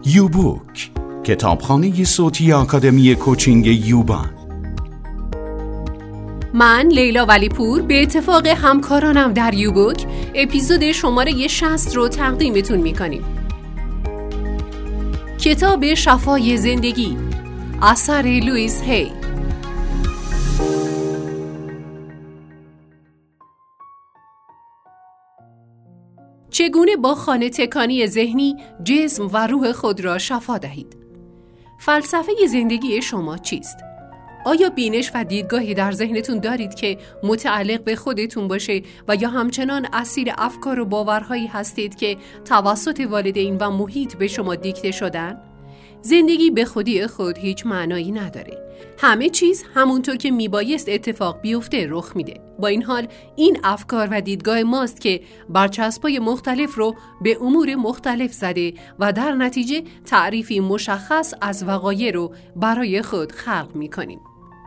یوبوک، کتابخانه صوتی آکادمی کوچینگ یوبان. من لیلا ولیپور به اتفاق همکارانم در یوبوک اپیزود شماره 60 رو تقدیمتون میکنیم. کتاب شفای زندگی، اثر لوئیس هی. چگونه با خانه تکانی ذهنی جسم و روح خود را شفا دهید؟ فلسفه زندگی شما چیست؟ آیا بینش و دیدگاهی در ذهنتون دارید که متعلق به خودتون باشه و یا همچنان اسیر افکار و باورهایی هستید که توسط والدین و محیط به شما دیکته شدن؟ زندگی به خودی خود هیچ معنایی نداره. همه چیز همونطور که میبایست اتفاق بیفته رخ میده. با این حال این افکار و دیدگاه ماست که برچسبای مختلف رو به امور مختلف زده و در نتیجه تعریفی مشخص از وقایع رو برای خود خلق میکنیم.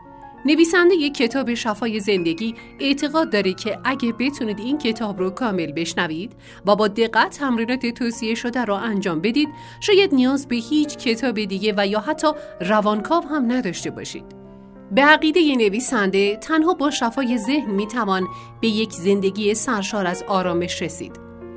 نویسنده یک کتاب شفای زندگی اعتقاد داره که اگه بتونید این کتاب رو کامل بشنوید و با دقت تمرینات توصیه شده رو انجام بدید، شاید نیاز به هیچ کتاب دیگه و یا حتی روانکاو هم نداشته باشید. به عقیده نویسنده تنها با شفای ذهن میتوان به یک زندگی سرشار از آرامش رسید.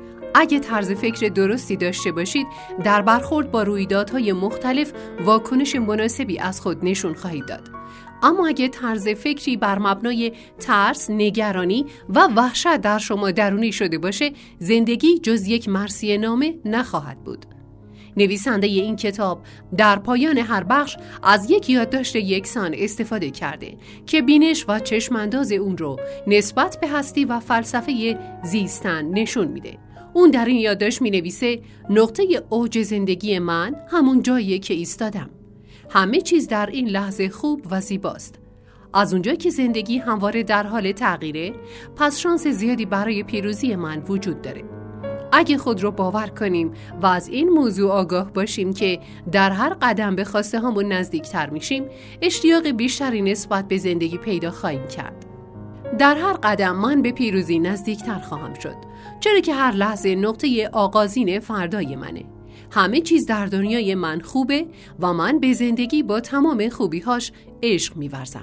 اگه طرز فکر درستی داشته باشید، در برخورد با رویدادهای مختلف واکنش مناسبی از خود نشون خواهید داد. اما اگه طرز فکری بر مبنای ترس، نگرانی و وحشت در شما درونی شده باشه، زندگی جز یک مرثیه نامه نخواهد بود. نویسنده این کتاب در پایان هر بخش از یک یادداشت یکسان استفاده کرده که بینش و چشمانداز اون رو نسبت به هستی و فلسفه زیستن نشون میده. اون در این یادداشت مینویسه: نقطه اوج زندگی من همون جاییه که ایستادم. همه چیز در این لحظه خوب و زیباست. از اونجا که زندگی همواره در حال تغییره، پس شانس زیادی برای پیروزی من وجود داره. اگه خود رو باور کنیم و از این موضوع آگاه باشیم که در هر قدم به خواسته هامون نزدیکتر میشیم، اشتیاق بیشتری نسبت به زندگی پیدا خواهیم کرد. در هر قدم من به پیروزی نزدیکتر خواهم شد، چرا که هر لحظه نقطه آغازین فردای منه. همه چیز در دنیای من خوبه و من به زندگی با تمام خوبی‌هاش عشق می‌ورزم.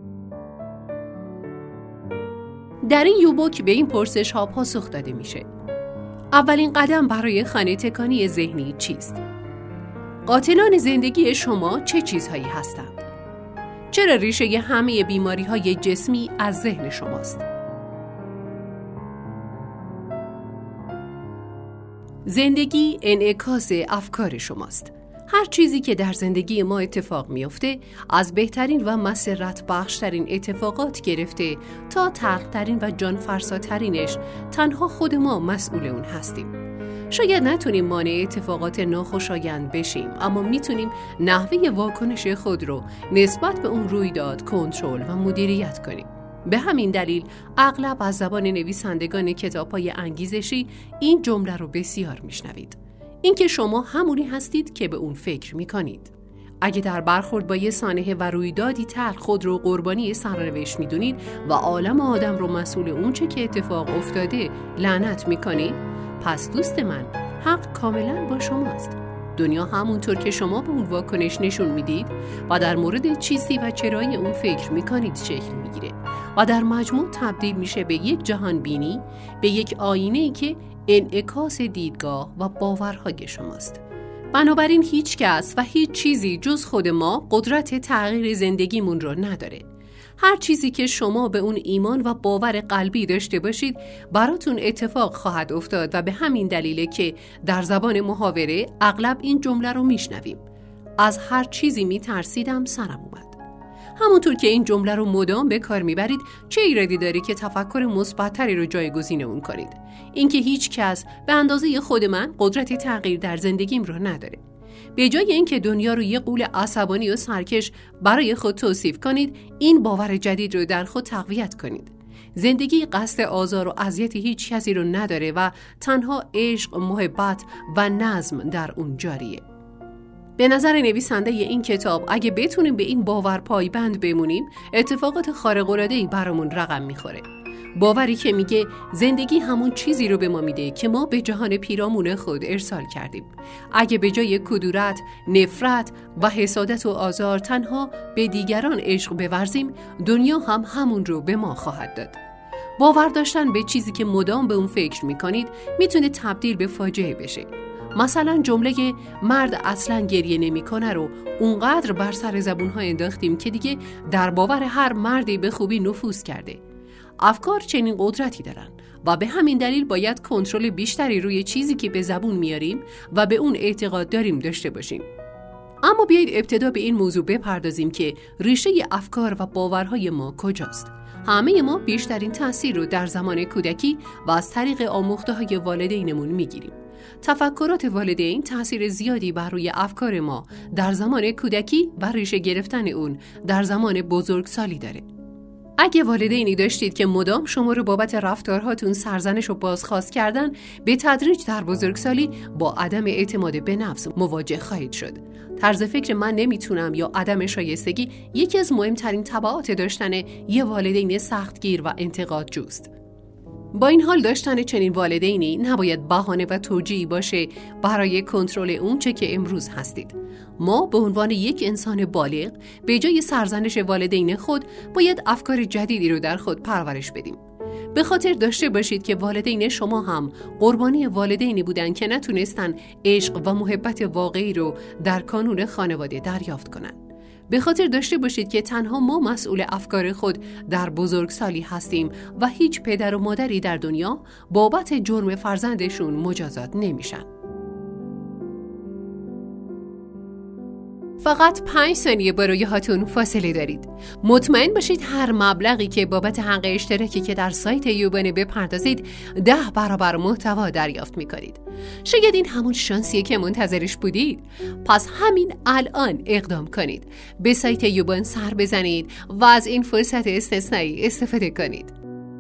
در این یوبوک به این پرسش‌ها پاسخ داده میشه. اولین قدم برای خانه تکانی ذهنی چیست؟ قاتلان زندگی شما چه چیزهایی هستند؟ چرا ریشه همه بیماری‌های جسمی از ذهن شماست؟ زندگی انعکاس افکار شماست. هر چیزی که در زندگی ما اتفاق میفته، از بهترین و مسرت بخشترین اتفاقات گرفته تا تلخ‌ترین و جانفرساترینش، تنها خود ما مسئول اون هستیم. شاید نتونیم مانع اتفاقات ناخوشایند بشیم، اما میتونیم نحوه واکنش خود رو نسبت به اون رویداد کنترل و مدیریت کنیم. به همین دلیل اغلب از زبان نویسندگان کتاب‌های انگیزشی این جمله رو بسیار میشنوید: اینکه شما همونی هستید که به اون فکر میکنید. اگه در برخورد با یه سانحه و رویدادی تلخ خود رو قربانی سرنوشت میدونید و عالم آدم رو مسئول اون چه که اتفاق افتاده لعنت میکنید، پس دوست من، حق کاملا با شماست. دنیا همونطور که شما به اون واکنش نشون میدید و در مورد چیزی و چرایی اون فکر میکنید شکل میگیره و در مجموع تبدیل میشه به یک جهان بینی، به یک آینه‌ای که انعکاس دیدگاه و باورهای شماست. بنابراین هیچ کس و هیچ چیزی جز خود ما قدرت تغییر زندگیمون رو نداره. هر چیزی که شما به اون ایمان و باور قلبی داشته باشید براتون اتفاق خواهد افتاد و به همین دلیله که در زبان محاوره اغلب این جمله رو میشنویم: از هر چیزی میترسیدم سرم اومد. همونطور که این جمله رو مدام به کار میبرید، چه ایرادی داره که تفکر مثبت‌تری رو جایگزین اون کنید؟ اینکه هیچ کس به اندازه خود من قدرت تغییر در زندگیم رو نداره. به جای اینکه دنیا رو یه غول عصبانی و سرکش برای خود توصیف کنید، این باور جدید رو در خود تقویت کنید: زندگی قصد آزار و اذیت هیچ کسی رو نداره و تنها عشق، محبت و نظم در اون جاریه. به نظر نویسنده این کتاب اگه بتونیم به این باور پایبند بمونیم، اتفاقات خارق‌العاده‌ای برامون رقم میخوره. باوری که میگه زندگی همون چیزی رو به ما میده که ما به جهان پیرامون خود ارسال کردیم. اگه به جای کدورت، نفرت و حسادت و آزار تنها به دیگران عشق بورزیم، دنیا هم همون رو به ما خواهد داد. باور داشتن به چیزی که مدام به اون فکر میکنید میتونه تبدیل به فاجعه بشه. مثلا جمله مرد اصلا گریه نمیکنه رو اونقدر بر سر زبونها انداختیم که دیگه در باور هر مردی به خوبی نفوذ کرده. افکار چنین قدرتی دارن و به همین دلیل باید کنترل بیشتری روی چیزی که به زبون میاریم و به اون اعتقاد داریم داشته باشیم. اما بیایید ابتدا به این موضوع بپردازیم که ریشه افکار و باورهای ما کجاست. همه ما بیشترین تأثیر رو در زمان کودکی و از طریق آموخته‌های والدینمون میگیریم. تفکرات والدین تأثیر زیادی بر روی افکار ما در زمان کودکی و ریشه گرفتن اون در زمان بزرگسالی داره. اگه والدینی داشتید که مدام شما رو بابت رفتارهاتون سرزنش و بازخواست کردن، به تدریج در بزرگسالی با عدم اعتماد به نفس مواجه خواهید شد. طرز فکر من نمیتونم یا عدم شایستگی یکی از مهمترین تبعات داشتن یه والدین سختگیر و انتقادجوست. با این حال داشتن چنین والدینی نباید بهانه و توجیهی باشه برای کنترل اون چه که امروز هستید. ما به عنوان یک انسان بالغ به جای سرزنش والدین خود باید افکار جدیدی رو در خود پرورش بدیم. به خاطر داشته باشید که والدین شما هم قربانی والدینی بودن که نتونستن عشق و محبت واقعی رو در کانون خانواده دریافت کنن. به خاطر داشته باشید که تنها ما مسئول افکار خود در بزرگسالی هستیم و هیچ پدر و مادری در دنیا بابت جرم فرزندشون مجازات نمیشن. فقط 5 ثانیه با رویاهاتون فاصله دارید. مطمئن باشید هر مبلغی که بابت حق اشتراکی که در سایت یوبانه بپردازید 10 برابر محتوا دریافت میکنید. شاید این همون شانسیه که منتظرش بودید. پس همین الان اقدام کنید. به سایت یوبان سر بزنید و از این فرصت استثنایی استفاده کنید.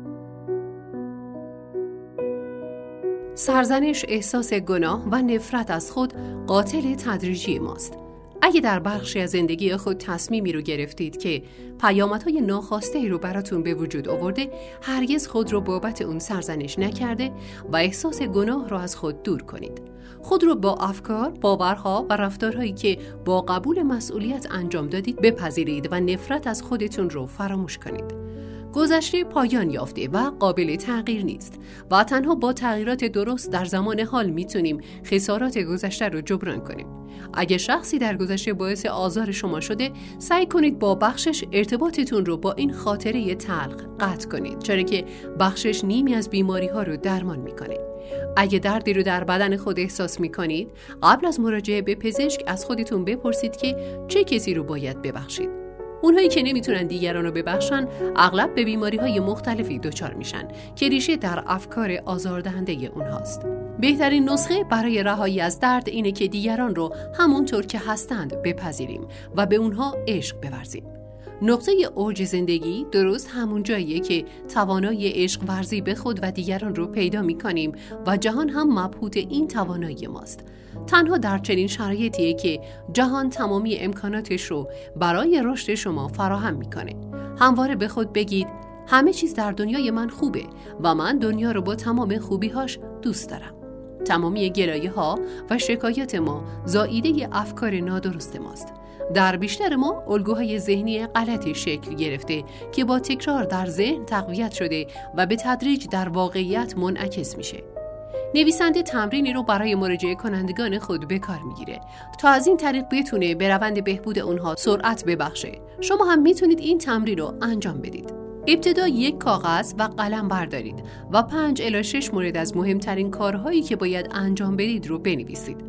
سرزنش، احساس گناه و نفرت از خود قاتل تدریجی ماست. اگه در بخشی از زندگی خود تصمیمی رو گرفتید که پیامدهای ناخواسته رو براتون به وجود آورده، هرگز خود رو بابت اون سرزنش نکرده و احساس گناه رو از خود دور کنید. خود رو با افکار، باورها و رفتارهایی که با قبول مسئولیت انجام دادید بپذیرید و نفرت از خودتون رو فراموش کنید. گذشته پایان یافته و قابل تغییر نیست و تنها با تغییرات درست در زمان حال میتونیم خسارات گذشته رو جبران کنیم. اگه شخصی در گذشته باعث آزار شما شده، سعی کنید با بخشش ارتباطتون رو با این خاطره تلخ قطع کنید، چرا که بخشش نیمی از بیماری ها رو درمان میکنه. اگه دردی رو در بدن خود احساس میکنید، قبل از مراجعه به پزشک از خودتون بپرسید که چه کسی رو باید ببخشید. اونهایی که نمیتونن دیگران رو ببخشن اغلب به بیماری‌های مختلفی دچار میشن که ریشه در افکار آزاردهنده اونهاست. بهترین نسخه برای رهایی از درد اینه که دیگران رو همونطور که هستند بپذیریم و به اونها عشق بورزیم. نقطه اوج زندگی درست همون جاییه که توانایی عشق ورزی به خود و دیگران رو پیدا می‌کنیم و جهان هم مبهوت این توانایی ماست. تنها در چنین شرایطیه که جهان تمامی امکاناتش رو برای رشد شما فراهم می‌کنه. همواره به خود بگید همه چیز در دنیای من خوبه و من دنیا رو با تمام خوبی‌هاش دوست دارم. تمامی گلایه‌ها و شکایات ما زائیده افکار نادرست ماست. در بیشتر ما الگوهای ذهنی غلطی شکل گرفته که با تکرار در ذهن تقویت شده و به تدریج در واقعیت منعکس میشه. نویسنده تمرینی رو برای مراجعه کنندگان خود به کار میگیره تا از این طریق بتونه به روند بهبود اونها سرعت ببخشه. شما هم میتونید این تمرین رو انجام بدید. ابتدا یک کاغذ و قلم بردارید و 5 الی 6 مورد از مهمترین کارهایی که باید انجام بدید رو بنویسید.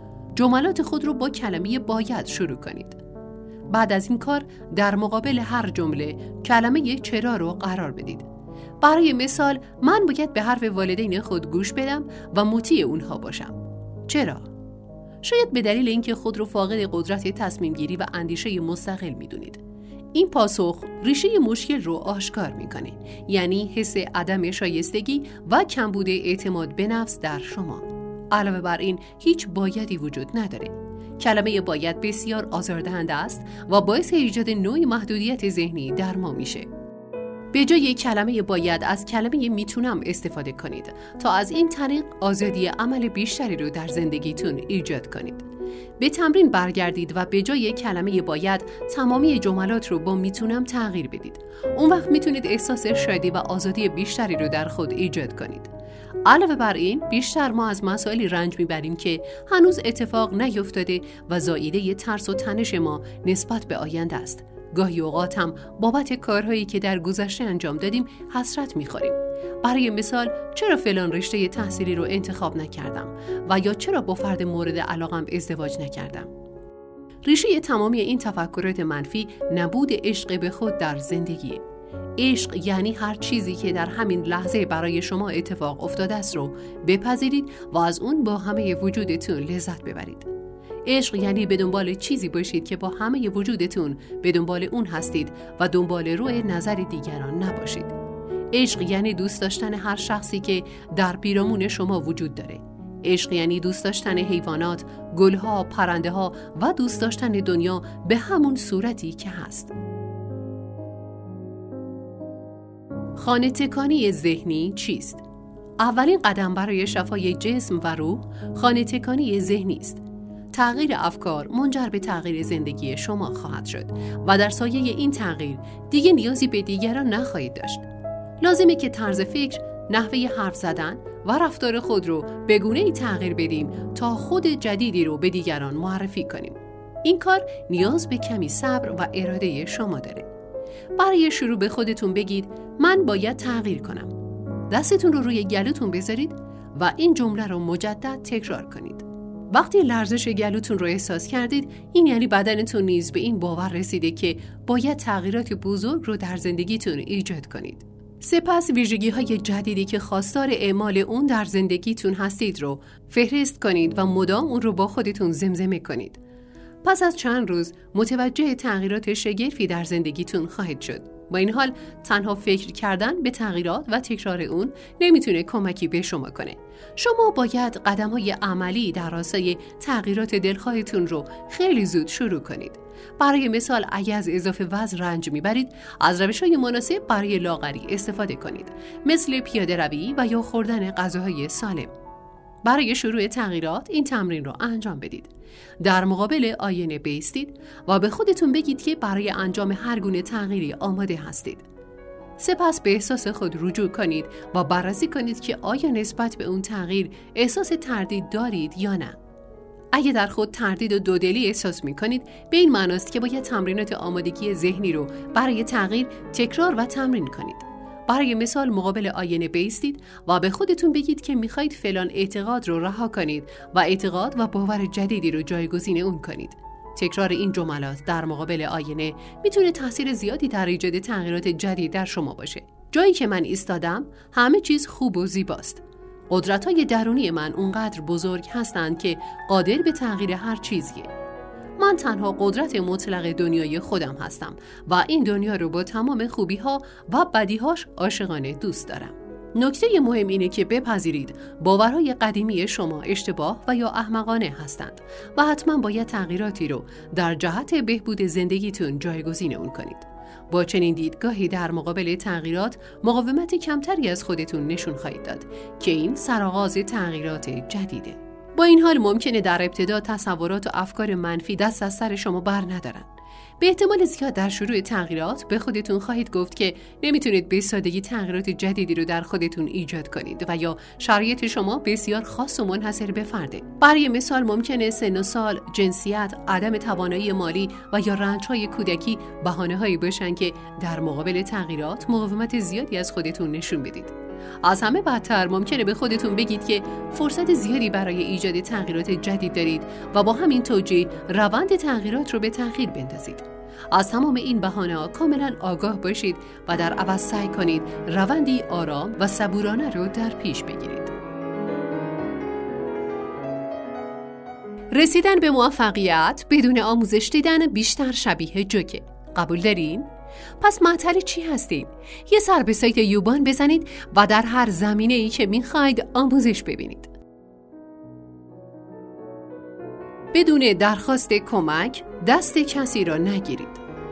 جملات خود رو با کلمه باید شروع کنید. بعد از این کار در مقابل هر جمله کلمه چرا رو قرار بدید. برای مثال من باید به حرف والدین خود گوش بدم و مطیع اونها باشم. چرا؟ شاید به دلیل اینکه خود رو فاقد قدرت تصمیم گیری و اندیشه مستقل میدونید. این پاسخ ریشه مشکل رو آشکار میکنه، یعنی حس عدم شایستگی و کمبود اعتماد به نفس در شما. علاوه بر این هیچ بایدی وجود نداره. کلمه باید بسیار آزاردهنده است و باعث ایجاد نوعی محدودیت ذهنی در ما میشه. به جای کلمه باید از کلمه میتونم استفاده کنید تا از این طریق آزادی عمل بیشتری رو در زندگیتون ایجاد کنید. به تمرین برگردید و به جای کلمه باید تمامی جملات رو با میتونم تغییر بدید. اون وقت میتونید احساس شادی و آزادی بیشتری رو در خود ایجاد کنید. علاوه بر این، بیشتر ما از مسائلی رنج میبریم که هنوز اتفاق نیفتاده و زائیده ترس و تنش ما نسبت به آینده است. گاهی اوقات هم بابت کارهایی که در گذشته انجام دادیم حسرت میخوریم. برای مثال، چرا فلان رشته تحصیلی رو انتخاب نکردم و یا چرا با فرد مورد علاقم ازدواج نکردم. ریشه تمامی این تفکرات منفی نبود عشق به خود در زندگیه. عشق یعنی هر چیزی که در همین لحظه برای شما اتفاق افتاده است رو بپذیرید و از اون با همه وجودتون لذت ببرید. عشق یعنی به دنبال چیزی باشید که با همه وجودتون به دنبال اون هستید و دنبال روی نظر دیگران نباشید. عشق یعنی دوست داشتن هر شخصی که در پیرامون شما وجود داره. عشق یعنی دوست داشتن حیوانات، گلها، پرنده‌ها و دوست داشتن دنیا به همون صورتی که هست. خانه تکانی ذهنی چیست؟ اولین قدم برای شفای جسم و روح خانه تکانی ذهنی است. تغییر افکار منجر به تغییر زندگی شما خواهد شد و در سایه این تغییر دیگه نیازی به دیگران نخواهید داشت. لازمه که طرز فکر، نحوه حرف زدن و رفتار خود رو به گونه‌ای تغییر بدیم تا خود جدیدی رو به دیگران معرفی کنیم. این کار نیاز به کمی صبر و اراده شما داره. برای شروع به خودتون بگید من باید تغییر کنم. دستتون رو روی گلوتون بذارید و این جمله رو مجدد تکرار کنید. وقتی لرزش گلوتون رو احساس کردید، این یعنی بدنتون نیز به این باور رسیده که باید تغییرات بزرگ رو در زندگیتون ایجاد کنید. سپس ویژگی‌های جدیدی که خواستار اعمال اون در زندگیتون هستید رو فهرست کنید و مدام اون رو با خودتون زمزمه کنید. پس از چند روز متوجه تغییرات شگرفی در زندگیتون خواهید شد. با این حال تنها فکر کردن به تغییرات و تکرار اون نمیتونه کمکی به شما کنه. شما باید قدم‌های عملی در راستای تغییرات دلخواهتون رو خیلی زود شروع کنید. برای مثال، اگه از اضافه وزن رنج میبرید، از روش‌های مناسب برای لاغری استفاده کنید، مثل پیاده روی و یا خوردن غذاهای سالم. برای شروع تغییرات این تمرین رو انجام بدید. در مقابل آینه بایستید و به خودتون بگید که برای انجام هر گونه تغییری آماده هستید. سپس به احساس خود رجوع کنید و بررسی کنید که آیا نسبت به اون تغییر احساس تردید دارید یا نه. اگه در خود تردید و دودلی احساس می‌کنید، به این معناست که باید تمرینات آمادگی ذهنی رو برای تغییر تکرار و تمرین کنید. برای مثال، مقابل آینه بایستید و به خودتون بگید که میخواید فلان اعتقاد رو رها کنید و اعتقاد و باور جدیدی رو جایگزین اون کنید. تکرار این جملات در مقابل آینه میتونه تاثیر زیادی در ایجاد تغییرات جدید در شما باشه. جایی که من ایستادم همه چیز خوب و زیباست. قدرت‌های درونی من اونقدر بزرگ هستند که قادر به تغییر هر چیزیه. من تنها قدرت مطلق دنیای خودم هستم و این دنیا رو با تمام خوبی‌ها و بدی‌هاش عاشقانه دوست دارم. نکته مهم اینه که بپذیرید باورهای قدیمی شما اشتباه و یا احمقانه هستند و حتما باید تغییراتی رو در جهت بهبود زندگیتون جایگزین اون کنید. با چنین دیدگاهی در مقابل تغییرات مقاومت کمتری از خودتون نشون خواهید داد که این سرآغاز تغییرات جدیده. با این حال ممکنه در ابتدا تصورات و افکار منفی دست از سر شما بر ندارن. به احتمال زیاد در شروع تغییرات به خودتون خواهید گفت که نمیتونید به سادگی تغییرات جدیدی رو در خودتون ایجاد کنید و یا شرایط شما بسیار خاص و منحصر به فرده. برای مثال، ممکنه سن و سال، جنسیت، عدم توانایی مالی و یا رنج‌های کودکی بهانه‌هایی باشن که در مقابل تغییرات مقاومت زیادی از خودتون نشون بدید. از همه بدتر ممکنه به خودتون بگید که فرصت زیادی برای ایجاد تغییرات جدید دارید و با همین توجیه روند تغییرات رو به تأخیر بندازید. از تمام این بهانه‌ها کاملا آگاه باشید و در عوض سعی کنید روندی آرام و صبورانه رو در پیش بگیرید. رسیدن به موفقیت بدون آموزش دیدن بیشتر شبیه جوکه. قبول دارین؟ پس معطل چی هستین؟ یه سر به سایت یوبان بزنید و در هر زمینه‌ای که می‌خواید آموزش ببینید. بدون درخواست کمک دست کسی را نگیرید.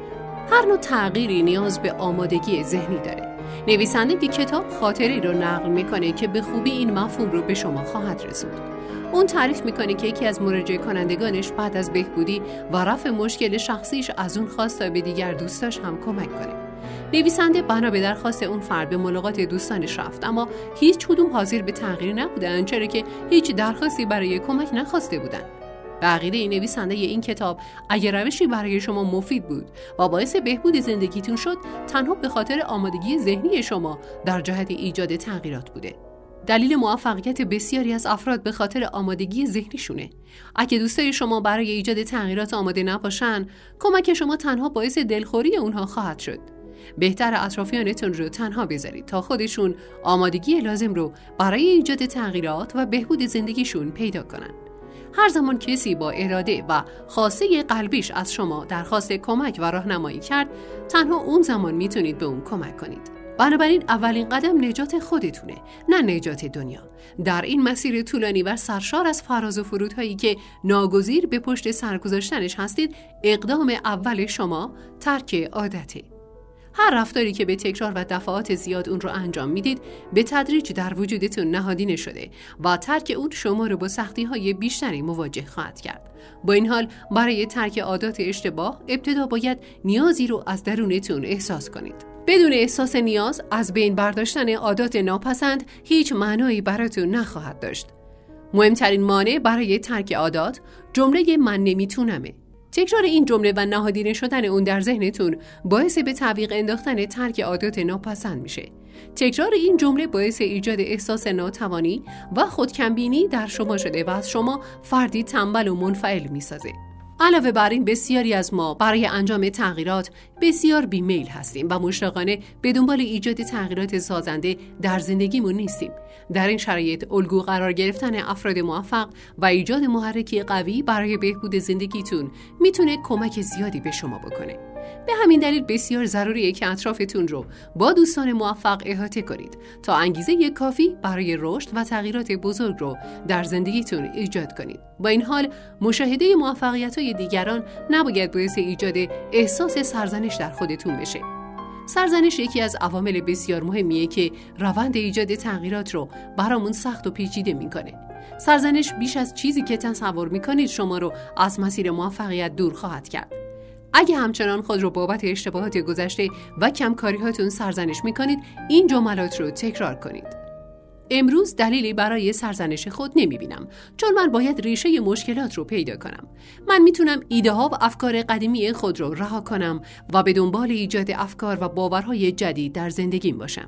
هر نوع تغییری نیاز به آمادگی ذهنی داره. نویسنده کتاب خاطری رو نقل میکنه که به خوبی این مفهوم رو به شما خواهد رسوند. اون تعریف میکنه که یکی از مراجعه کنندگانش بعد از بهبودی و رفع مشکل شخصیش از اون خواست تا به دیگر دوستاش هم کمک کنه. نویسنده بنا به درخواست اون فرد به ملاقات دوستانش رفت، اما هیچ کدوم حاضر به تغییر نبودن، چرا که هیچ درخواستی برای کمک نخواسته بودن. به عقیده این نویسنده این کتاب اگر روشی برای شما مفید بود و باعث بهبود زندگیتون شد، تنها به خاطر آمادگی ذهنی شما در جهت ایجاد تغییرات بوده. دلیل موفقیت بسیاری از افراد به خاطر آمادگی ذهنیشونه. اگه دوستای شما برای ایجاد تغییرات آماده نباشن، کمک شما تنها باعث دلخوری اونها خواهد شد. بهتر اطرافیانتون رو تنها بذارید تا خودشون آمادگی لازم رو برای ایجاد تغییرات و بهبود زندگیشون پیدا کنن. هر زمان کسی با اراده و خواسته قلبیش از شما درخواست کمک و راهنمایی کرد، تنها اون زمان میتونید به اون کمک کنید. بنابراین اولین قدم نجات خودتونه، نه نجات دنیا. در این مسیر طولانی و سرشار از فراز و فرودهایی که ناگزیر به پشت سر گذاشتنش هستید، اقدام اول شما ترک عادته. هر رفتاری که به تکرار و دفعات زیاد اون رو انجام میدید، به تدریج در وجودتون نهادینه شده و ترک اون شما رو با سختی‌های بیشتری مواجه خواهد کرد. با این حال برای ترک عادات اشتباه، ابتدا باید نیازی رو از درونتون احساس کنید. بدون احساس نیاز، از بین برداشتن عادات ناپسند هیچ معنایی براتون نخواهد داشت. مهمترین مانع برای ترک عادات، جمله من نمیتونمه. تکرار این جمله و نهادینه شدن اون در ذهنتون باعث به تعویق انداختن ترک عادات ناپسند میشه. تکرار این جمله باعث ایجاد احساس ناتوانی و خودکمبینی در شما شده و از شما فردی تنبل و منفعل میسازه. علاوه بر این، بسیاری از ما برای انجام تغییرات بسیار بیمیل هستیم و مشتاقانه به دنبال ایجاد تغییرات سازنده در زندگیمون نیستیم. در این شرایط الگو قرار گرفتن افراد موفق و ایجاد محرکی قوی برای بهبود زندگیتون میتونه کمک زیادی به شما بکنه. به همین دلیل بسیار ضروریه که اطرافتون رو با دوستان موفق احاطه کنید تا انگیزه کافی برای رشد و تغییرات بزرگ رو در زندگیتون ایجاد کنید. با این حال، مشاهده موفقیت‌های دیگران نباید باعث ایجاد احساس سرزنش در خودتون بشه. سرزنش یکی از عوامل بسیار مهمیه که روند ایجاد تغییرات رو برامون سخت و پیچیده میکنه. سرزنش بیش از چیزی که تصور میکنید شما رو از مسیر موفقیت دور خواهد کرد. اگه همچنان خود رو بابت اشتباهات گذشته و کمکاری‌هاتون سرزنش میکنید، این جملات رو تکرار کنید. امروز دلیلی برای سرزنش خود نمیبینم، چون من باید ریشه مشکلات رو پیدا کنم. من میتونم ایده ها و افکار قدیمی خود رو رها کنم و به دنبال ایجاد افکار و باورهای جدید در زندگیم باشم.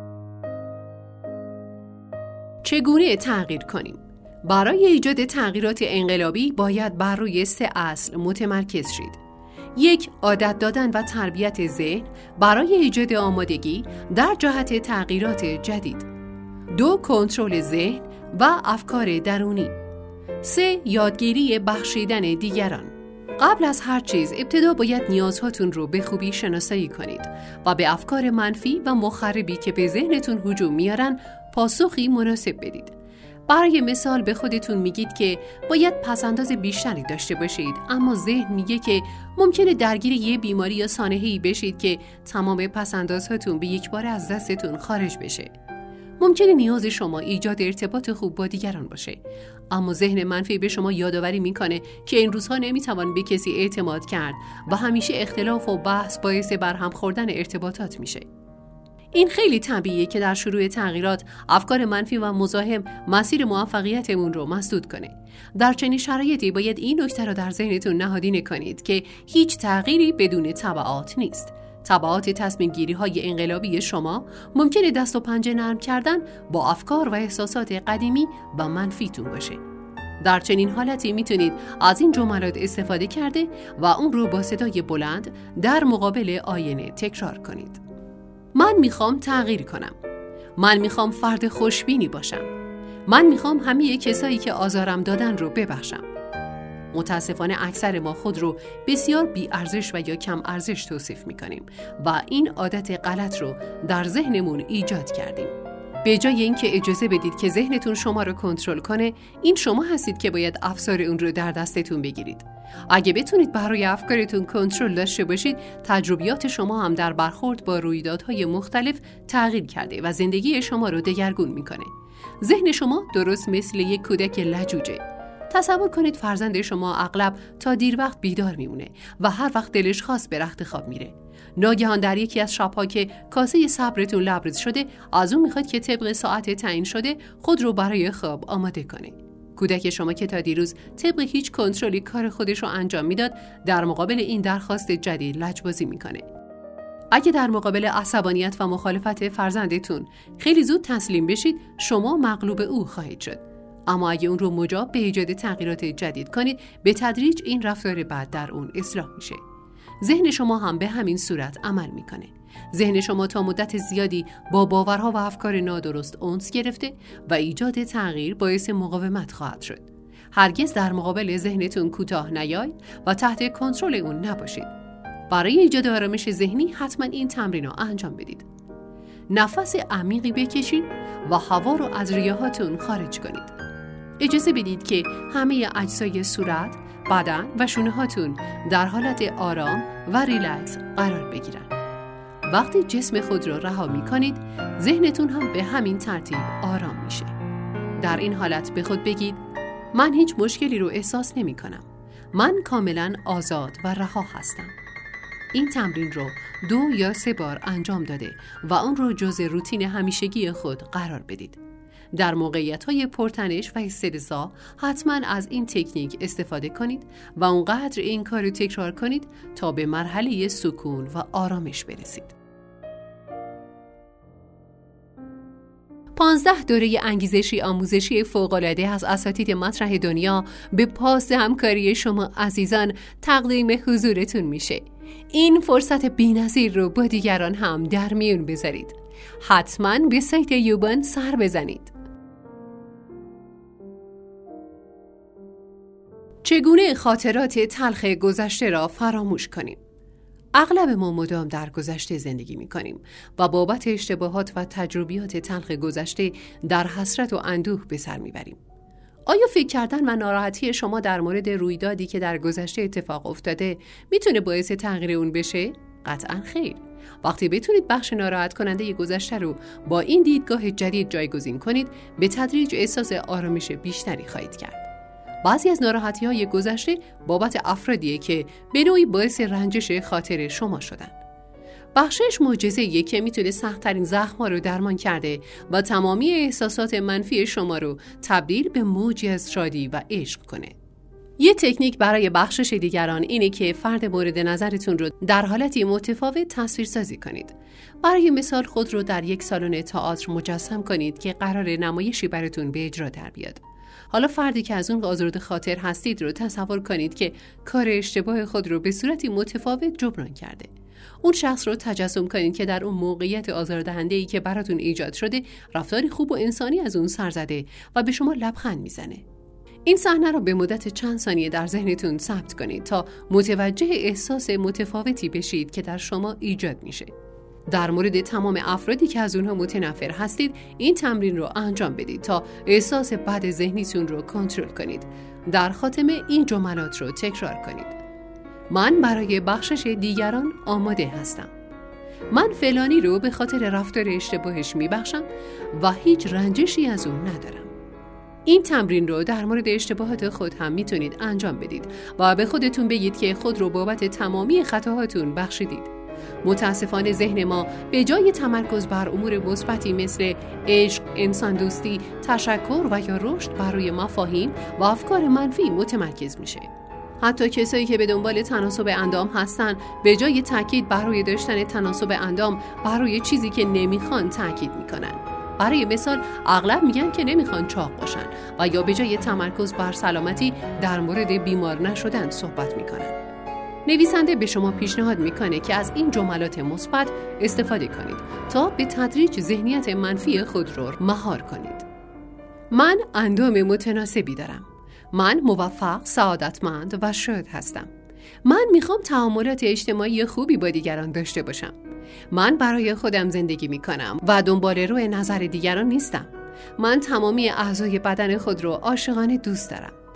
چگونه تغییر کنیم؟ برای ایجاد تغییرات انقلابی باید بر روی 3 اصل متمرکز شید. 1. عادت دادن و تربیت ذهن برای ایجاد آمادگی در جهت تغییرات جدید. 2. کنترل ذهن و افکار درونی. 3. یادگیری بخشیدن دیگران. قبل از هر چیز ابتدا باید نیازهاتون رو به خوبی شناسایی کنید و به افکار منفی و مخربی که به ذهنتون هجوم میارن پاسخی مناسب بدید. برای مثال به خودتون میگید که باید پسنداز بیشتری داشته باشید، اما ذهن میگه که ممکنه درگیر یه بیماری یا سانحه‌ای بشید که تمام پسندازهاتون به یک بار از دستتون خارج بشه. ممکنه نیاز شما ایجاد ارتباط خوب با دیگران باشه، اما ذهن منفی به شما یادآوری میکنه که این روزها نمیتوان به کسی اعتماد کرد و همیشه اختلاف و بحث باعث برهم خوردن ارتباطات میشه. این خیلی طبیعیه که در شروع تغییرات افکار منفی و مزاحم مسیر موفقیتمون رو مسدود کنه. در چنین شرایطی باید این نکته رو در ذهنتون نهادینه کنید که هیچ تغییری بدون تبعات نیست. تبعات تصمیم گیری های انقلابی شما ممکنه دست و پنجه نرم کردن با افکار و احساسات قدیمی و منفیتون باشه. در چنین حالتی میتونید از این جملات استفاده کرده و اون رو با صدای بلند در مقابل آینه تکرار کنید. من میخوام تغییر کنم. من میخوام فرد خوشبینی باشم. من میخوام همه کسایی که آزارم دادن رو ببخشم. متاسفانه اکثر ما خود رو بسیار بی ارزش و یا کم ارزش توصیف میکنیم و این عادت غلط رو در ذهنمون ایجاد کردیم. به جای اینکه اجازه بدید که ذهنتون شما رو کنترل کنه، این شما هستید که باید افسار اون رو در دستتون بگیرید. اگه بتونید برای افکارتون کنترل داشته باشید، تجربیات شما هم در برخورد با رویدادهای مختلف تغییر کرده و زندگی شما رو دگرگون میکنه. ذهن شما درست مثل یک کودک لجوجه. تصور کنید فرزند شما اغلب تا دیر وقت بیدار میمونه و هر وقت دلش خواست به رخت خواب میره. ناگهان در یکی از شب‌ها که کاسه صبرتون لبریز شده، از اون میخواد که طبق ساعت تعیین شده خود رو برای خواب آماده کنه. کودک شما که تا دیروز طبق هیچ کنترلی کار خودش رو انجام میداد، در مقابل این درخواست جدید لجبازی میکنه. اگه در مقابل عصبانیت و مخالفت فرزندتون خیلی زود تسلیم بشید، شما مغلوب او خواهید شد. اما اگه اون رو مجاب به ایجاد تغییرات جدید کنید، به تدریج این رفتار بد در اون اصلاح میشه. ذهن شما هم به همین صورت عمل میکنه. ذهن شما تا مدت زیادی با باورها و افکار نادرست انس گرفته و ایجاد تغییر باعث مقاومت خواهد شد. هرگز در مقابل ذهنتون کوتاه نیایید و تحت کنترل اون نباشید. برای ایجاد آرامش ذهنی حتما این تمرین رو انجام بدید. نفس عمیقی بکشید و هوا رو از ریه‌هاتون خارج کنید. اجازه بدید که همه اجزای صورت، بدن و شونه هاتون در حالت آرام و ریلکس قرار بگیرن. وقتی جسم خود را رها می کنید، ذهنتون هم به همین ترتیب آرام میشه. در این حالت به خود بگید: من هیچ مشکلی رو احساس نمی کنم. من کاملا آزاد و رها هستم. این تمرین رو 2 یا 3 بار انجام داده و اون رو جزء روتین همیشگی خود قرار بدید. در موقعیت‌های پرتنش و استرس‌ها حتما از این تکنیک استفاده کنید و اونقدر این کار رو تکرار کنید تا به مرحله سکون و آرامش برسید. 15 دوره انگیزشی آموزشی فوق‌العاده از اساتید مطرح دنیا به پاس همکاری شما عزیزان تقدیم حضورتون میشه. این فرصت بی‌نظیر رو با دیگران هم در میون بذارید. حتما به سایت یوبان سر بزنید. چگونه خاطرات تلخ گذشته را فراموش کنیم؟ اغلب ما مدام در گذشته زندگی می‌کنیم و بابت اشتباهات و تجربیات تلخ گذشته در حسرت و اندوه به سر می‌بریم. آیا فکر کردن و ناراحتی شما در مورد رویدادی که در گذشته اتفاق افتاده میتونه باعث تغییر اون بشه؟ قطعاً خیر. وقتی بتونید بخش ناراحت کننده گذشته رو با این دیدگاه جدید جایگزین کنید، به تدریج احساس آرامش بیشتری خواهید کرد. بعضی از ناراحتی‌های گذشته بابت افرادیه که به نوعی باعث رنجش خاطر شما شدن. بخشش معجزه‌ایه که میتونه سخت‌ترین زخم‌ها رو درمان کرده و تمامی احساسات منفی شما رو تبدیل به موجی از شادی و عشق کنه. یه تکنیک برای بخشش دیگران اینه که فرد مورد نظرتون رو در حالتی متفاوت تصویرسازی کنید. برای مثال خود رو در یک سالن تئاتر مجسم کنید که قرار نمایشی براتون به اجرا در بیاد. حالا فردی که از اون آزرده خاطر هستید رو تصور کنید که کار اشتباه خود رو به صورتی متفاوت جبران کرده. اون شخص رو تجسم کنید که در اون موقعیت آزاردهنده‌ای که براتون ایجاد شده، رفتاری خوب و انسانی از اون سر زده و به شما لبخند میزنه. این صحنه رو به مدت چند ثانیه در ذهنتون ثبت کنید تا متوجه احساس متفاوتی بشید که در شما ایجاد میشه. در مورد تمام افرادی که از اونها متنفر هستید، این تمرین رو انجام بدید تا احساس بد ذهنیتون رو کنترل کنید. در خاتمه این جملات رو تکرار کنید: من برای بخشش دیگران آماده هستم. من فلانی رو به خاطر رفتار اشتباهش میبخشم و هیچ رنجشی از اون ندارم. این تمرین رو در مورد اشتباهات خود هم میتونید انجام بدید و به خودتون بگید که خود رو بابت تمامی خطاهاتون بخشیدید. متاسفانه ذهن ما به جای تمرکز بر امور مثبتی مثل عشق، انسان دوستی، تشکر و یا رشد بر روی مفاهیم و افکار منفی متمرکز میشه. حتی کسایی که به دنبال تناسب اندام هستن، به جای تاکید بر روی داشتن تناسب اندام بر روی چیزی که نمیخوان تاکید میکنن. برای مثال اغلب میگن که نمیخوان چاق باشن و یا به جای تمرکز بر سلامتی در مورد بیمار نشدن صحبت میکنن. نویسنده به شما پیشنهاد میکنه که از این جملات مثبت استفاده کنید تا به تدریج ذهنیت منفی خود رو مهار کنید. من اندام متناسبی دارم. من موفق، سعادتمند و شاد هستم. من میخوام تعاملات اجتماعی خوبی با دیگران داشته باشم. من برای خودم زندگی میکنم و دنبال روی نظر دیگران نیستم. من تمامی اعضای بدن خود رو عاشقانه دوست دارم.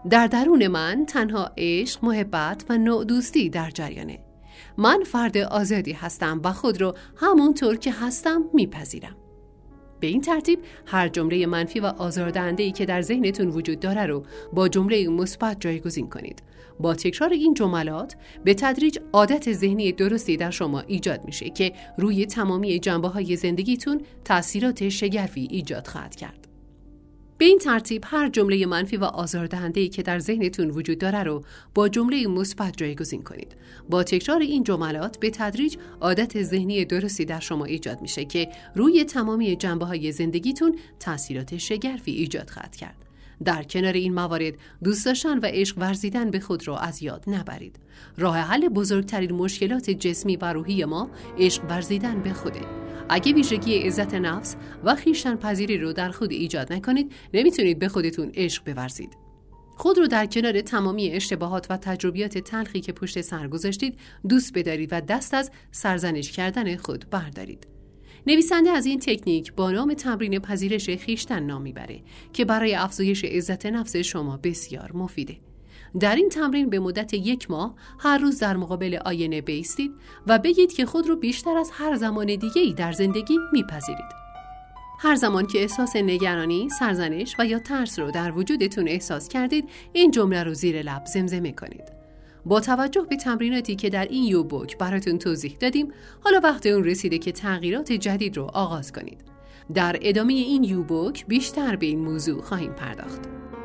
در درون من تنها عشق، محبت و نوع دوستی در جریانه. من فرد آزادی هستم و خود رو همونطور که هستم میپذیرم. به این ترتیب هر جمله منفی و آزاردهنده‌ای که در ذهنتون وجود داره رو با جمله مثبت جایگزین کنید. با تکرار این جملات به تدریج عادت ذهنی درستی در شما ایجاد میشه که روی تمامی جنبه‌های زندگیتون تأثیرات شگرفی ایجاد خواهد کرد. به این ترتیب هر جمله منفی و آزاردهنده‌ای که در ذهنتون وجود داره رو با جمله مثبت جایگزین کنید. با تکرار این جملات به تدریج عادت ذهنی درستی در شما ایجاد میشه که روی تمامی جنبه‌های زندگیتون تأثیرات شگرفی ایجاد خواهد کرد. در کنار این موارد دوست داشتن و عشق ورزیدن به خود را از یاد نبرید. راه حل بزرگترین مشکلات جسمی و روحی ما عشق ورزیدن به خوده. اگه ویژگی عزت نفس و خویشتن پذیری رو در خود ایجاد نکنید، نمیتونید به خودتون عشق بورزید. خود رو در کنار تمامی اشتباهات و تجربیات تلخی که پشت سر گذاشتید دوست بدارید و دست از سرزنش کردن خود بردارید. نویسنده از این تکنیک با نام تمرین پذیرش خویشتن نام میبره که برای افزایش عزت نفس شما بسیار مفیده. در این تمرین به مدت 1 ماه هر روز در مقابل آینه بایستید و بگید که خود رو بیشتر از هر زمان دیگه‌ای در زندگی میپذیرید. هر زمان که احساس نگرانی، سرزنش و یا ترس رو در وجودتون احساس کردید، این جمله رو زیر لب زمزمه کنید. با توجه به تمریناتی که در این یوبوک براتون توضیح دادیم، حالا وقت اون رسیده که تغییرات جدید رو آغاز کنید. در ادامه این یوبوک بیشتر به این موضوع خواهیم پرداخت.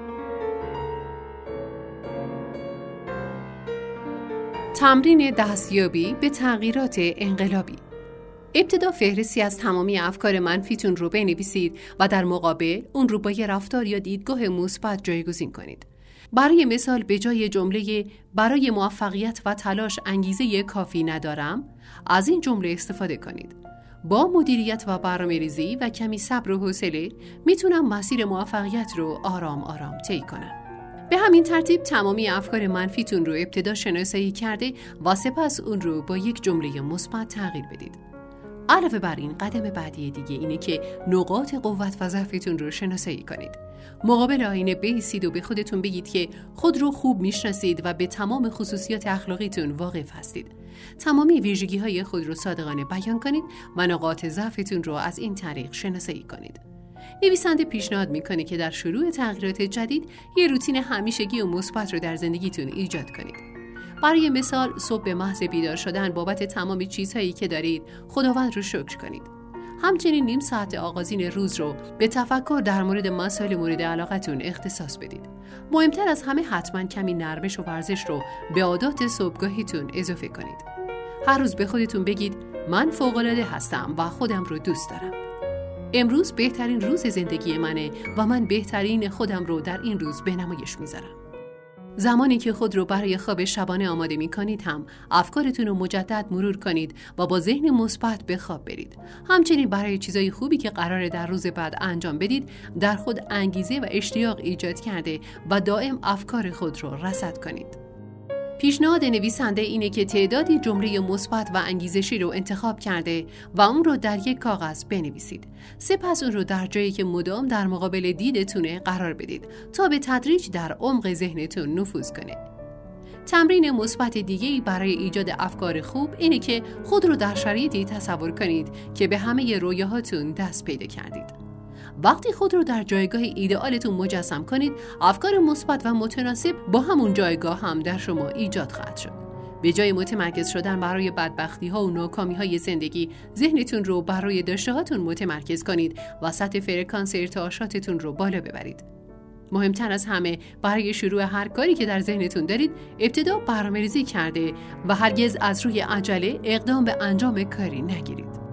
تمرین دستیابی به تغییرات انقلابی. ابتدا فهرستی از تمامی افکار منفیتون رو بنویسید و در مقابل اون رو با یه رفتار یا دیدگاه مثبت جایگزین کنید. برای مثال به جای جمله برای موفقیت و تلاش انگیزه کافی ندارم، از این جمله استفاده کنید. با مدیریت و برنامه‌ریزی و کمی صبر و حوصله میتونم مسیر موفقیت رو آرام آرام طی کنم. به همین ترتیب تمامی افکار منفیتون رو ابتدا شناسایی کرده و سپس اون رو با یک جمله مثبت تغییر بدید. علاوه بر این قدم بعدی دیگه اینه که نقاط قوت و ضعفتون رو شناسایی کنید. مقابل آینه بایستید و به خودتون بگید که خود رو خوب میشناسید و به تمام خصوصیات اخلاقیتون واقف هستید. تمامی ویژگی‌های خود رو صادقانه بیان کنید و نقاط ضعفتون رو از این طریق شناسایی کنید. نویسنده پیشنهاد میکنه که در شروع تغییرات جدید یه روتین همیشگی و مثبت رو در زندگیتون ایجاد کنید. برای مثال صبح به محض بیدار شدن بابت تمام چیزهایی که دارید خداوند رو شکر کنید. همچنین نیم ساعت آغازین روز رو به تفکر در مورد مسائل مورد علاقتون اختصاص بدید. مهمتر از همه حتما کمی نرمش و ورزش رو به عادات صبحگاهیتون اضافه کنید. هر روز به خودتون بگید من فوق‌العاده هستم و خودم رو دوست دارم. امروز بهترین روز زندگی منه و من بهترین خودم رو در این روز به نمایش میذارم. زمانی که خود رو برای خواب شبانه آماده می کنید هم افکارتون رو مجدد مرور کنید و با ذهن مثبت به خواب برید. همچنین برای چیزای خوبی که قراره در روز بعد انجام بدید در خود انگیزه و اشتیاق ایجاد کرده و دائم افکار خود رو رصد کنید. پیشنهاد نویسنده اینه که تعدادی جمله مثبت و انگیزشی رو انتخاب کرده و اون رو در یک کاغذ بنویسید. سپس اون رو در جایی که مدام در مقابل دیدتونه قرار بدید تا به تدریج در عمق ذهنتون نفوذ کنه. تمرین مثبت دیگه‌ای برای ایجاد افکار خوب اینه که خود رو در شرایطی تصور کنید که به همه رویاهاتون دست پیدا کردید. وقتی خود رو در جایگاه ایدئالتون مجسم کنید، افکار مثبت و متناسب با همون جایگاه هم در شما ایجاد خواهد شد. به جای متمرکز شدن برای بدبختی‌ها و ناکامی‌های زندگی، ذهنتون رو برای داشته‌هاتون متمرکز کنید و سطح فرکانس ارتعاشاتتون رو بالا ببرید. مهمتر از همه برای شروع هر کاری که در ذهنتون دارید، ابتدا برنامه‌ریزی کرده و هرگز از روی عجله اقدام به انجام کاری نگیرید.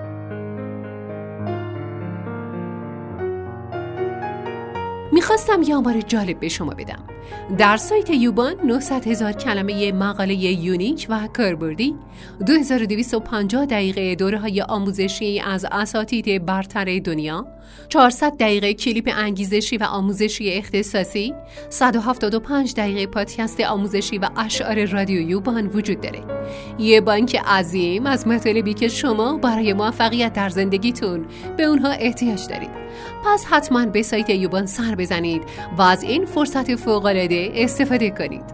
میخواستم یه آمار جالب به شما بدم. در سایت یوبان 900,000 کلمه مقاله یونیک و کاربردی، 2250 دقیقه دوره‌های آموزشی از اساتید برتر دنیا، 400 دقیقه کلیپ انگیزشی و آموزشی اختصاصی، 175 دقیقه پادکست آموزشی و اشعار رادیو یوبان وجود داره. یه بانک عظیم از مطالبی که شما برای موفقیت در زندگیتون به اونها احتیاج دارید. پس حتما به سایت یوبان سر بزنید و از این فرصت فوق‌العاده استفاده کنید.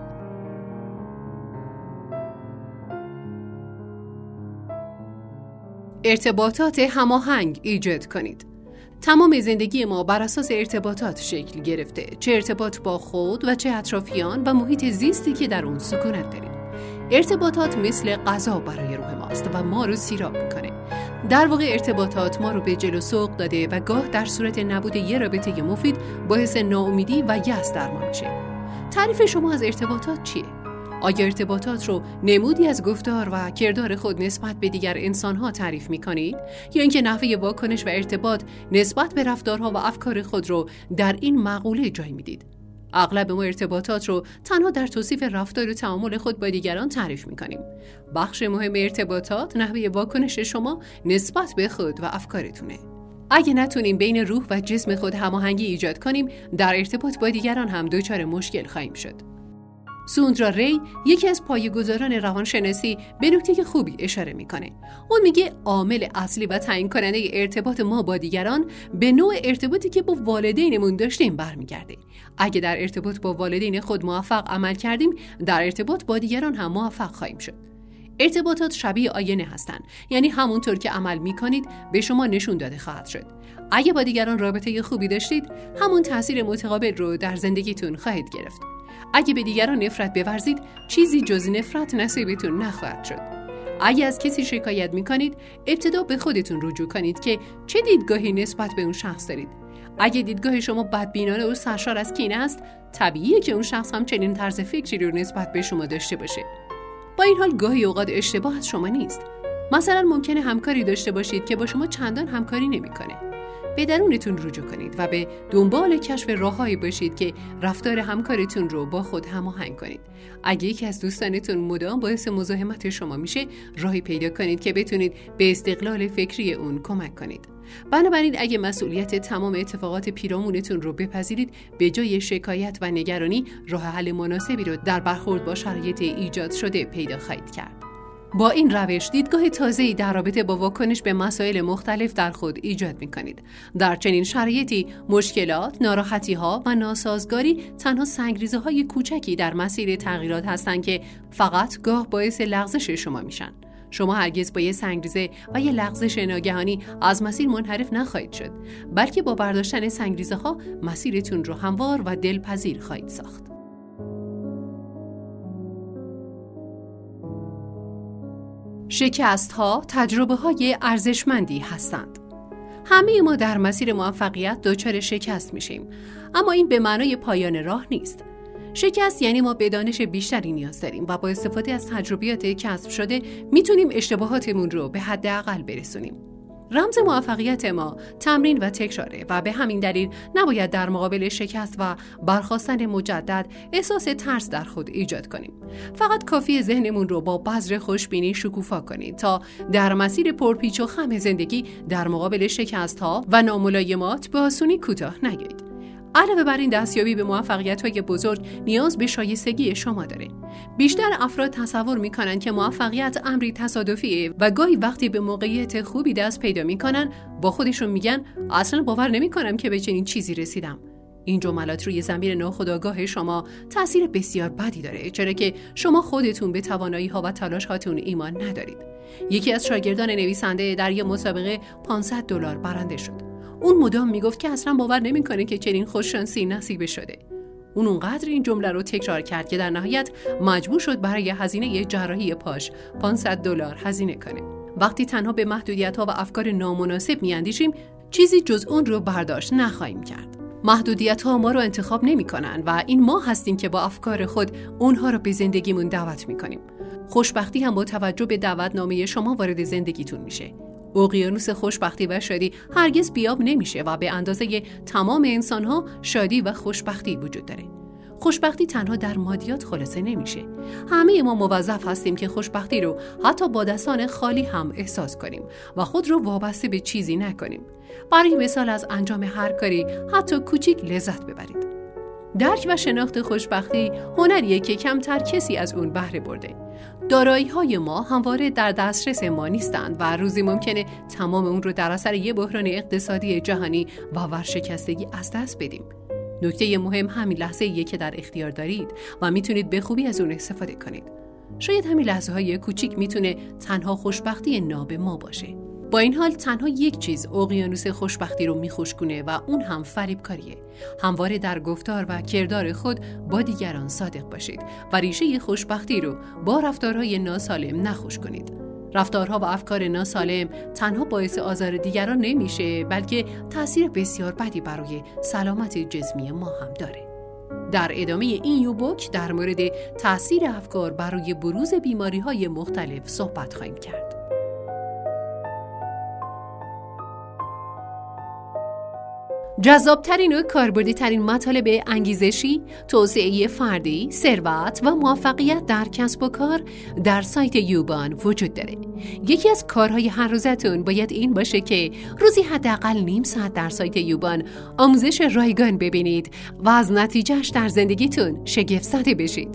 ارتباطات هماهنگ ایجاد کنید. تمام زندگی ما بر اساس ارتباطات شکل گرفته، چه ارتباط با خود و چه اطرافیان و محیط زیستی که در اون سکونت داریم. ارتباطات مثل غذا برای روح ماست و ما رو سیراب میکنه. در واقع ارتباطات ما رو به جلو سوق داده و گاه در صورت نبود یه رابطه مفید باعث ناامیدی و یأس در ما میشه. تعریف شما از ارتباطات چیه؟ آیا ارتباطات رو نمودی از گفتار و کردار خود نسبت به دیگر انسان‌ها تعریف می‌کنید یا اینکه نحوه واکنش و ارتباط نسبت به رفتارها و افکار خود رو در این مقوله جای میدید؟ اغلب ما ارتباطات رو تنها در توصیف رفتار و تعامل خود با دیگران تعریف می‌کنیم. بخش مهم ارتباطات نحوه واکنش شما نسبت به خود و افکارتونه. اگه نتونیم بین روح و جسم خود هماهنگی ایجاد کنیم، در ارتباط با دیگران هم دچار مشکل خواهیم شد. سوندرا ری، یکی از پایه‌گذاران روانشناسی، به نکته خوبی اشاره میکنه. اون میگه عامل اصلی و تعیین کننده ارتباط ما با دیگران به نوع ارتباطی که با والدینمون داشتیم برمیگرده. اگه در ارتباط با والدین خود موفق عمل کردیم، در ارتباط با دیگران هم موفق خواهیم شد. ارتباطات شبیه آینه هستن، یعنی همونطور که عمل میکنید به شما نشون داده خواهد شد. اگه با دیگران رابطه خوبی داشتید، همون تاثیر متقابل رو در زندگیتون خواهید گرفت. اگه به دیگران نفرت بورزید، چیزی جز نفرت نصیبتون نخواهد شد. اگه از کسی شکایت میکنید، ابتدا به خودتون رجوع کنید که چه دیدگاهی نسبت به اون شخص دارید. اگه دیدگاه شما بدبینانه و سرشار از کینه است، طبیعیه که اون شخص هم چنین طرز فکری رو نسبت به شما داشته باشه. با این حال گاهی اوقات اشتباه از شما نیست. مثلا ممکنه همکاری داشته باشید که با شما چندان همکاری نمیکنه. به درونتون رجوع کنید و به دنبال کشف راههایی باشید که رفتار همکارتون رو با خود هماهنگ کنید. اگه یکی از دوستانتون مدام باعث مزاحمت شما میشه، راهی پیدا کنید که بتونید به استقلال فکری اون کمک کنید. بنابراین اگه مسئولیت تمام اتفاقات پیرامونتون رو بپذیرید، به جای شکایت و نگرانی، راه حل مناسبی رو در برخورد با شرایط ایجاد شده پیدا خواهید کرد. با این روش دیدگاه تازه‌ای در رابطه با واکنش به مسائل مختلف در خود ایجاد می‌کنید. در چنین شرایطی مشکلات، ناراحتی‌ها و ناسازگاری تنها سنگریزه‌های کوچکی در مسیر تغییرات هستند که فقط گاه باعث لغزش شما میشن. شما هرگز با یه سنگریزه و یه لغزش ناگهانی از مسیر منحرف نخواهید شد، بلکه با برداشتن سنگریزه‌ها مسیرتون رو هموار و دلپذیر خواهید ساخت. شکست‌ها تجربه‌های ارزشمندی هستند. همه ما در مسیر موفقیت دچار شکست میشیم، اما این به معنای پایان راه نیست. شکست یعنی ما به دانش بیشتری نیاز داریم و با استفاده از تجربیات کسب شده میتونیم اشتباهاتمون رو به حداقل برسونیم. رمز موفقیت ما تمرین و تکراره و به همین دلیل نباید در مقابل شکست و برخاستن مجدد احساس ترس در خود ایجاد کنیم. فقط کافیه ذهنمون رو با بذر خوشبینی شکوفا کنید تا در مسیر پرپیچ و خم زندگی در مقابل شکست‌ها و ناملایمات به آسونی کوتاه نیایید. علاوه بر این، دستیابی به موفقیت‌های بزرگ نیاز به شایستگی شما داره. بیشتر افراد تصور می‌کنن که موفقیت امری تصادفیه و گاهی وقتی به موقعیت خوبی دست پیدا می‌کنن با خودشون میگن اصلا باور نمی‌کنم که به چنین چیزی رسیدم. این جملات روی ضمیر ناخودآگاه شما تأثیر بسیار بدی داره، چرا که شما خودتون به توانایی‌ها و تلاش‌هاتون ایمان ندارید. یکی از شاگردان نویسنده در یک مسابقه $500 برنده شد. اون مدام میگفت که اصلا باور نمیکنه که چنین خوششانسی نصیب شده. اون اونقدر این جمله رو تکرار کرد که در نهایت مجبور شد برای هزینه جراحی پاش $500 هزینه کنه. وقتی تنها به محدودیت‌ها و افکار نامناسب میاندیشیم، چیزی جز اون رو برداشت نخواهیم کرد. محدودیت‌ها ما رو انتخاب نمی‌کنن و این ما هستیم که با افکار خود اونها رو به زندگیمون دعوت می‌کنیم. خوشبختی هم با توجه به دعوتنامه شما وارد زندگیتون میشه. اقیانوس خوشبختی و شادی هرگز بیاب نمیشه و به اندازه تمام انسان‌ها شادی و خوشبختی وجود داره. خوشبختی تنها در مادیات خلاصه نمیشه. همه ما موظف هستیم که خوشبختی رو حتی با دستان خالی هم احساس کنیم و خود رو وابسته به چیزی نکنیم. برای مثال از انجام هر کاری حتی کوچیک لذت ببرید. درک و شناخت خوشبختی هنریه که کمتر کسی از اون بهره برده. دارایی‌های ما همواره در دسترس ما نیستند و روزی ممکنه تمام اون رو در اثر یه بحران اقتصادی جهانی و ورشکستگی از دست بدیم. نکته مهم همین لحظه‌ایه که در اختیار دارید و میتونید به خوبی از اون استفاده کنید. شاید همین لحظه‌های کوچیک میتونه تنها خوشبختی ناب ما باشه. با این حال تنها یک چیز اقیانوس خوشبختی رو میخشکونه و اون هم فریبکاریه. همواره در گفتار و کردار خود با دیگران صادق باشید و ریشه خوشبختی رو با رفتارهای ناسالم نخوش کنید. رفتارها و افکار ناسالم تنها باعث آزار دیگران نمیشه، بلکه تأثیر بسیار بدی برای سلامت جسمی ما هم داره. در ادامه این یوبوک در مورد تأثیر افکار برای بروز بیماری‌های مختلف صحبت خواهیم کرد. جذابترین و کاربردی‌ترین مطالب انگیزشی، توسعه فردی، ثروت و موفقیت در کسب و کار در سایت یوبان وجود داره. یکی از کارهای هر روزتون باید این باشه که روزی حداقل نیم ساعت در سایت یوبان آموزش رایگان ببینید و از نتیجهش در زندگیتون شگفت زده بشید.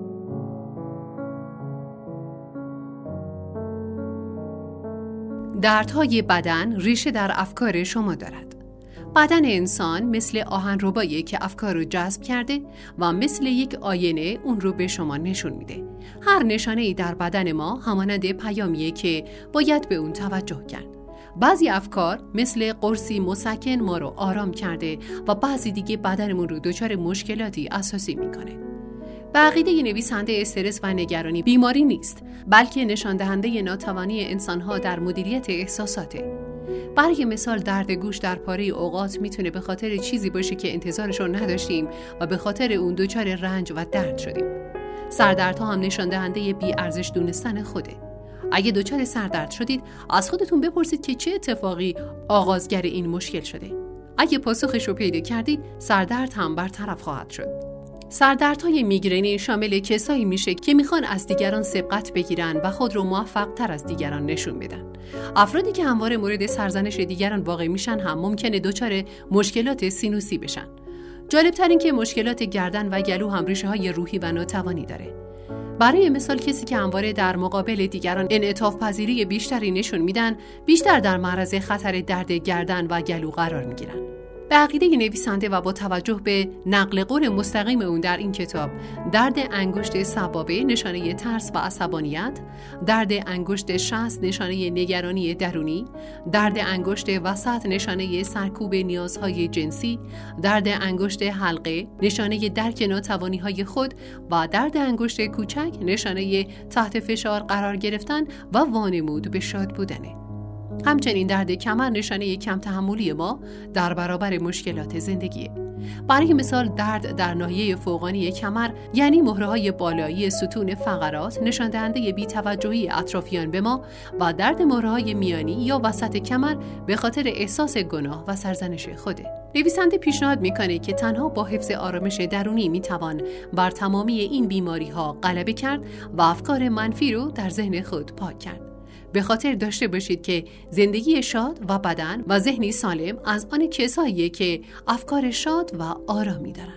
دردهای بدن ریشه در افکار شما دارد. بدن انسان مثل آهنرباییه که افکار رو جذب کرده و مثل یک آینه اون رو به شما نشون میده. هر نشانه‌ای در بدن ما همانند پیامیه که باید به اون توجه کرد. بعضی افکار مثل قرصی مسکن ما رو آرام کرده و بعضی دیگه بدنمون رو دچار مشکلاتی اساسی میکنه. به عقیده نویسنده استرس و نگرانی بیماری نیست، بلکه نشان دهنده ناتوانی انسان‌ها در مدیریت احساساته. برای مثال درد گوش در پاره اوقات میتونه به خاطر چیزی باشه که انتظارش رو نداشتیم و به خاطر اون دچار رنج و درد شدیم. سردردها هم نشان دهنده بی‌ارزش دونستن خوده. اگه دچار سردرد شدید، از خودتون بپرسید که چه اتفاقی آغازگر این مشکل شده. اگه پاسخش رو پیدا کردید، سردرد هم برطرف خواهد شد. سردردهای میگرنی شامل کسایی میشه که میخوان از دیگران سبقت بگیرن و خود رو موفق تر از دیگران نشون بدن. افرادی که همواره مورد سرزنش دیگران واقع میشن هم ممکنه دچار مشکلات سینوسی بشن. جالبتر این که مشکلات گردن و گلو هم ریشه‌های روحی و ناتوانی داره. برای مثال کسی که همواره در مقابل دیگران انعطاف پذیری بیشتری نشون میدن، بیشتر در معرض خطر درد گردن و گلو قرار میگیرن. به عقیده نویسنده و با توجه به نقل قول مستقیم اون در این کتاب، درد انگشت سبابه نشانه ترس و عصبانیت، درد انگشت شست نشانه نگرانی درونی، درد انگشت وسط نشانه سرکوب نیازهای جنسی، درد انگشت حلقه نشانه درک ناتوانی‌های خود و درد انگشت کوچک نشانه تحت فشار قرار گرفتن و وانمود به شاد بودنه. همچنین درد کمر نشانه کم تحملی ما در برابر مشکلات زندگیه. برای مثال درد در ناحیه فوقانی کمر یعنی مهره‌های بالایی ستون فقرات نشان دهنده بی‌توجهی اطرافیان به ما و درد مهره‌های میانی یا وسط کمر به خاطر احساس گناه و سرزنش خوده. نویسنده پیشنهاد میکنه که تنها با حفظ آرامش درونی میتوان بر تمامی این بیماری‌ها غلبه کرد و افکار منفی رو در ذهن خود پاک کرد. به خاطر داشته باشید که زندگی شاد و بدن و ذهنی سالم از آن کساییه که افکار شاد و آرامی دارن.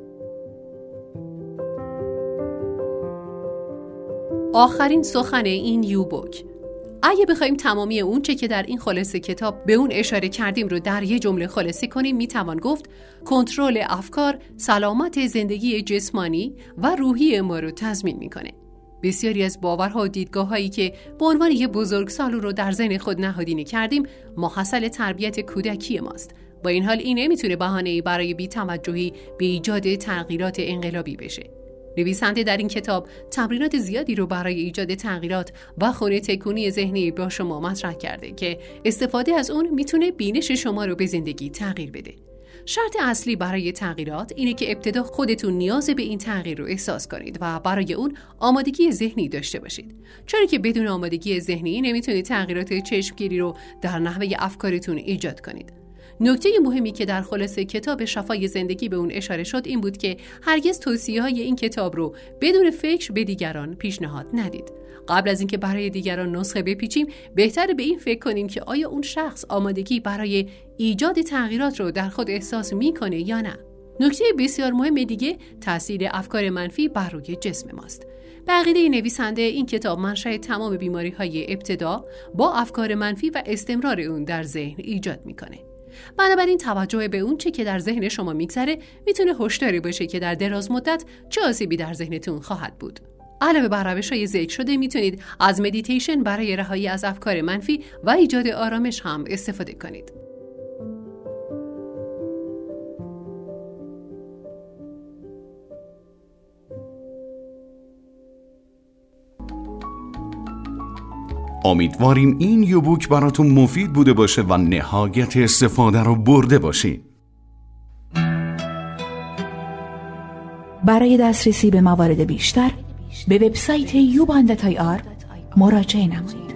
آخرین سخن این یوبوک. اگه بخوایم تمامی اون چه که در این خلاصه کتاب به اون اشاره کردیم رو در یه جمله خلاصه کنیم، میتوان گفت کنترل افکار سلامت زندگی جسمانی و روحی ما رو تضمین میکنه. بسیاری از باورها و دیدگاه‌هایی که به عنوان یک بزرگسالو رو در ذهن خود نهادینه کردیم محصل تربیت کودکی ماست. با این حال این نمیتونه بهانه‌ای برای بی‌توجهی به ایجاد تغییرات انقلابی بشه. نویسنده در این کتاب تمرینات زیادی رو برای ایجاد تغییرات و خونه تکونی ذهنی با شما مطرح کرده که استفاده از اون میتونه بینش شما رو به زندگی تغییر بده. شرط اصلی برای تغییرات اینه که ابتدا خودتون نیاز به این تغییر رو احساس کنید و برای اون آمادگی ذهنی داشته باشید. چرا که بدون آمادگی ذهنی نمیتونید تغییرات چشمگیری رو در نحوه افکارتون ایجاد کنید. نکته مهمی که در خلاصه کتاب شفای زندگی به اون اشاره شد این بود که هرگز توصیه‌های این کتاب رو بدون فکر به دیگران پیشنهاد ندید. قبل از اینکه برای دیگران نسخه بپیچیم، بهتره به این فکر کنیم که آیا اون شخص آمادگی برای ایجاد تغییرات رو در خود احساس میکنه یا نه. نکته بسیار مهم دیگه تاثیر افکار منفی بر روی جسم ماست. به عقیده نویسنده این کتاب منشأ تمام بیماری‌های ابتدا با افکار منفی و استمرار اون در ذهن ایجاد میکنه. بنابراین توجه به اون چه که در ذهن شما میگذره میتونه هشداری باشه که در دراز مدت چه آسیبی در ذهنتون خواهد بود. علاوه بر روش‌های ذکر شده میتونید از مدیتیشن برای رهایی از افکار منفی و ایجاد آرامش هم استفاده کنید. امیدواریم این یوبوک براتون مفید بوده باشه و نهایت استفاده رو برده باشین. برای دسترسی به موارد بیشتر به وبسایت yuban.ir مراجعه نمایید.